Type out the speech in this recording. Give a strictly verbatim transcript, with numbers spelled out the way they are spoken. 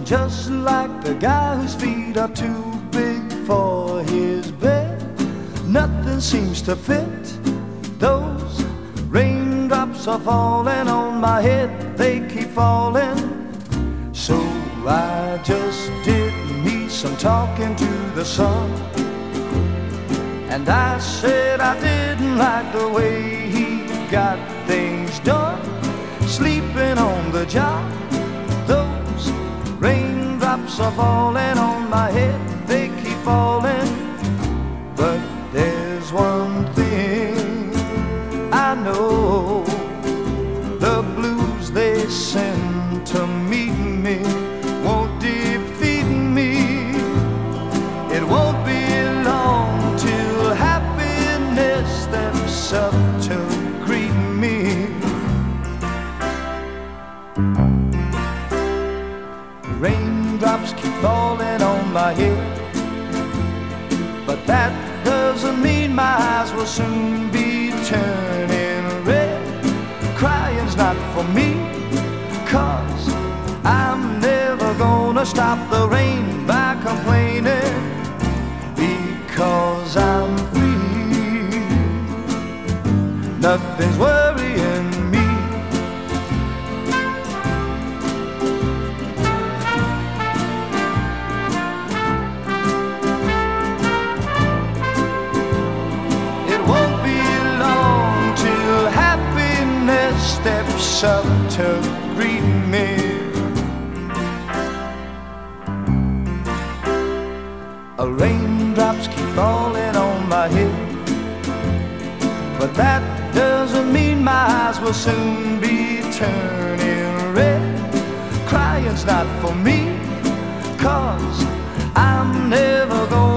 just like the guy whose feet are too big for his bed. Nothing seems to fit. Those raindrops are falling on my head, they keep falling. So I just did me some talking to the sun, and I said I didn't like the way he got things done, sleeping on the job. Those raindrops are falling on my head, they keep falling. But there's one thing I know, the blues they send to meet me won't defeat me. It won't be long till happiness steps up to greet me. Raindrops keep falling on my head, but that doesn't mean my eyes will soon be turning red. Crying's not for me, 'cause I'm never gonna stop the rain by complaining, because I'm free. Nothing's worrying me. It won't be long till happiness steps up to greet me. Raindrops keep falling on my head, but that doesn't mean my eyes will soon be turning red. Crying's not for me, 'cause I'm never gonna